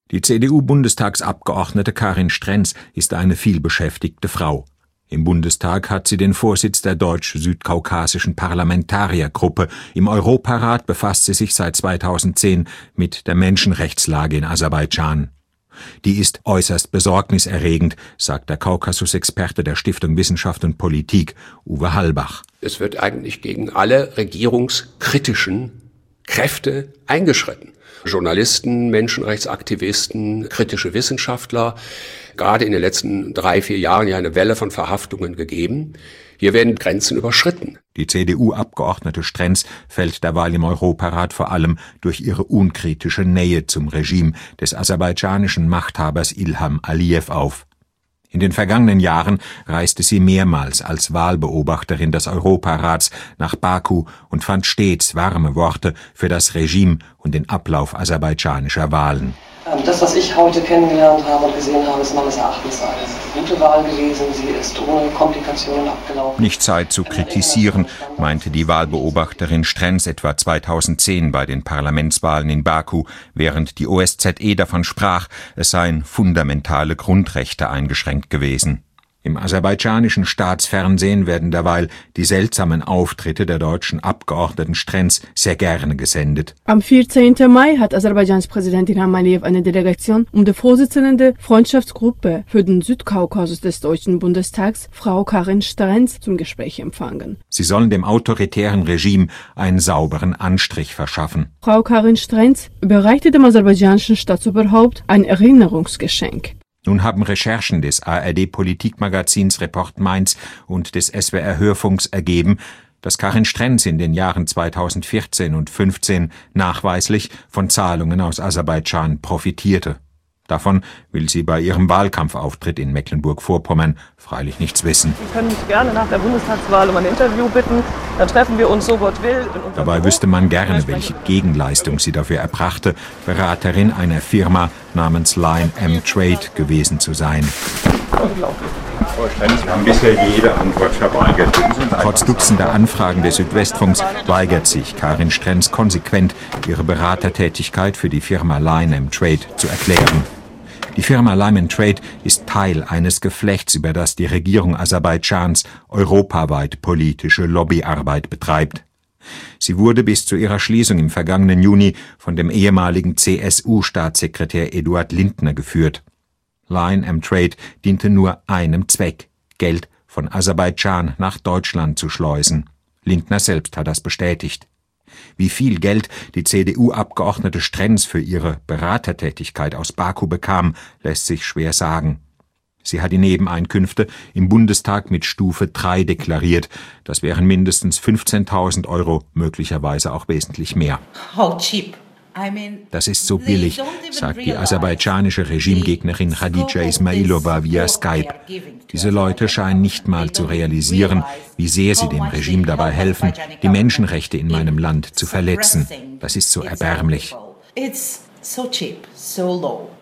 Die CDU-Bundestagsabgeordnete Karin Strenz ist eine vielbeschäftigte Frau. Im Bundestag hat sie den Vorsitz der deutsch-südkaukasischen Parlamentariergruppe. Im Europarat befasst sie sich seit 2010 mit der Menschenrechtslage in Aserbaidschan. Die ist äußerst besorgniserregend, sagt der Kaukasus-Experte der Stiftung Wissenschaft und Politik, Uwe Hallbach. Es wird eigentlich gegen alle regierungskritischen Kräfte eingeschritten. Journalisten, Menschenrechtsaktivisten, kritische Wissenschaftler, gerade in den letzten 3-4 Jahren ja eine Welle von Verhaftungen gegeben. Hier werden Grenzen überschritten. Die CDU-Abgeordnete Strenz fällt derweil im Europarat vor allem durch ihre unkritische Nähe zum Regime des aserbaidschanischen Machthabers Ilham Aliyev auf. In den vergangenen Jahren reiste sie mehrmals als Wahlbeobachterin des Europarats nach Baku und fand stets warme Worte für das Regime und den Ablauf aserbaidschanischer Wahlen. Das, was ich heute kennengelernt habe und gesehen habe, ist meines Erachtens eine gute Wahl gewesen. Sie ist ohne Komplikationen abgelaufen. Nicht Zeit zu kritisieren, meinte die Wahlbeobachterin Strenz etwa 2010 bei den Parlamentswahlen in Baku, während die OSZE davon sprach, es seien fundamentale Grundrechte eingeschränkt gewesen. Im aserbaidschanischen Staatsfernsehen werden derweil die seltsamen Auftritte der deutschen Abgeordneten Strenz sehr gerne gesendet. Am 14. Mai hat Aserbaidschans Präsident Ilham Aliyev eine Delegation um die Vorsitzende der Freundschaftsgruppe für den Südkaukasus des Deutschen Bundestags, Frau Karin Strenz, zum Gespräch empfangen. Sie sollen dem autoritären Regime einen sauberen Anstrich verschaffen. Frau Karin Strenz überreichte dem aserbaidschanischen Staatsoberhaupt ein Erinnerungsgeschenk. Nun haben Recherchen des ARD-Politikmagazins Report Mainz und des SWR-Hörfunks ergeben, dass Karin Strenz in den Jahren 2014 und 2015 nachweislich von Zahlungen aus Aserbaidschan profitierte. Davon will sie bei ihrem Wahlkampfauftritt in Mecklenburg-Vorpommern freilich nichts wissen. Sie können mich gerne nach der Bundestagswahl um ein Interview bitten. Dann treffen wir uns, so Gott will. Dabei wüsste man gerne, welche Gegenleistung sie dafür erbrachte, Beraterin einer Firma namens Line M Trade gewesen zu sein. Frau Strenz, Sie haben bisher jede Antwort verweigert. Trotz dutzender Anfragen des Südwestfunks weigert sich Karin Strenz konsequent, ihre Beratertätigkeit für die Firma Line M Trade zu erklären. Die Firma Line Trade ist Teil eines Geflechts, über das die Regierung Aserbaidschans europaweit politische Lobbyarbeit betreibt. Sie wurde bis zu ihrer Schließung im vergangenen Juni von dem ehemaligen CSU-Staatssekretär Eduard Lindner geführt. Line M Trade diente nur einem Zweck, Geld von Aserbaidschan nach Deutschland zu schleusen. Lindner selbst hat das bestätigt. Wie viel Geld die CDU-Abgeordnete Strenz für ihre Beratertätigkeit aus Baku bekam, lässt sich schwer sagen. Sie hat die Nebeneinkünfte im Bundestag mit Stufe 3 deklariert. Das wären mindestens 15.000 €, möglicherweise auch wesentlich mehr. Das ist so billig, sagt die aserbaidschanische Regimegegnerin Khadija Ismailova via Skype. Diese Leute scheinen nicht mal zu realisieren, wie sehr sie dem Regime dabei helfen, die Menschenrechte in meinem Land zu verletzen. Das ist so erbärmlich. It's so cheap, so low.